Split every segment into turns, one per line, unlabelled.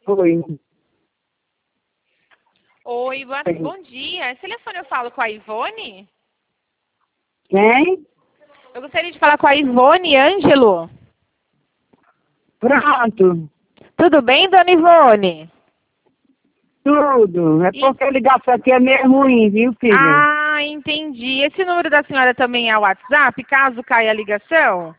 Oi.
Oi, bom dia. Esse telefone eu falo com a Ivone?
Quem?
Eu gostaria de falar com a Ivone Ângelo.
Pronto.
Tudo bem, dona Ivone?
Tudo. É porque a ligação aqui é meio ruim, viu, filha?
Ah, entendi. Esse número da senhora também é o WhatsApp, caso caia a ligação?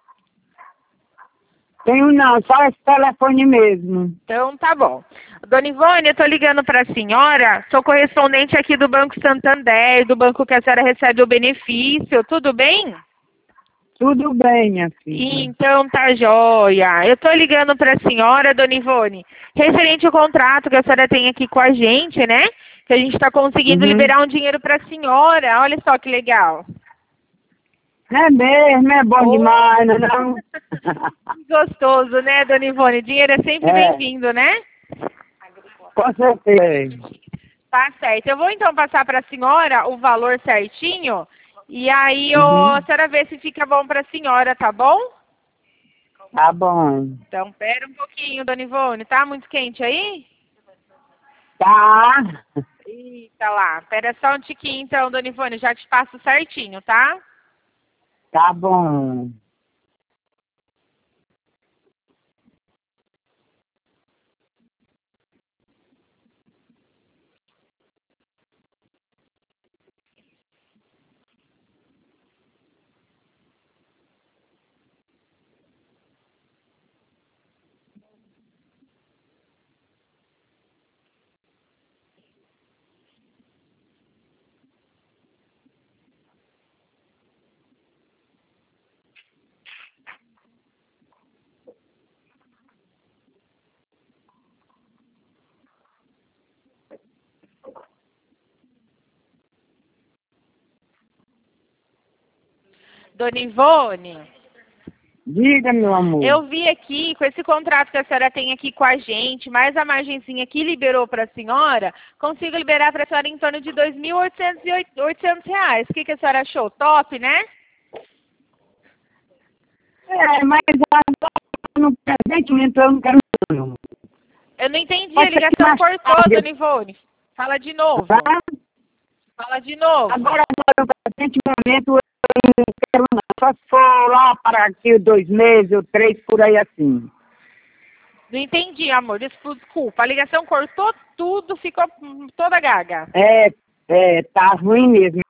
Tenho não, só esse telefone mesmo.
Então, tá bom. Dona Ivone, eu tô ligando para a senhora, sou correspondente aqui do Banco Santander, do banco que a senhora recebe o benefício, tudo bem?
Tudo bem, minha filha.
Então tá joia. Eu tô ligando para a senhora, dona Ivone, referente ao contrato que a senhora tem aqui com a gente, né? Que a gente está conseguindo liberar um dinheiro para a senhora. Olha só que legal.
É mesmo, é bom
Oh.
demais, não é não?
Gostoso, né, dona Ivone? Dinheiro é sempre bem-vindo, né?
Com certeza.
Tá certo. Eu vou então passar para a senhora o valor certinho. E aí a senhora vê se fica bom para a senhora, tá bom?
Tá bom.
Então, pera um pouquinho, dona Ivone. Tá muito quente aí?
Tá.
Eita lá. Pera só um tiquinho então, dona Ivone. Já te passo certinho, tá?
Tá bom.
Dona Ivone,
Diga, meu amor.
eu vi aqui, com esse contrato que a senhora tem aqui com a gente, mais a margenzinha que liberou para a senhora, consigo liberar para a senhora em torno de R$ 2.800. O que a senhora achou? Top, né?
Mas agora no presente momento eu não quero não.
Eu não entendi, a
Pode ser que
ligação
mais
cortou,
tarde,
dona Ivone. Fala de novo.
tá?
Fala de novo.
Agora no presente momento eu não quero não. Só se for lá para aqui 2 meses ou 3, por aí assim.
Não entendi, amor. Desculpa. A ligação cortou tudo, ficou toda gaga.
Tá ruim mesmo.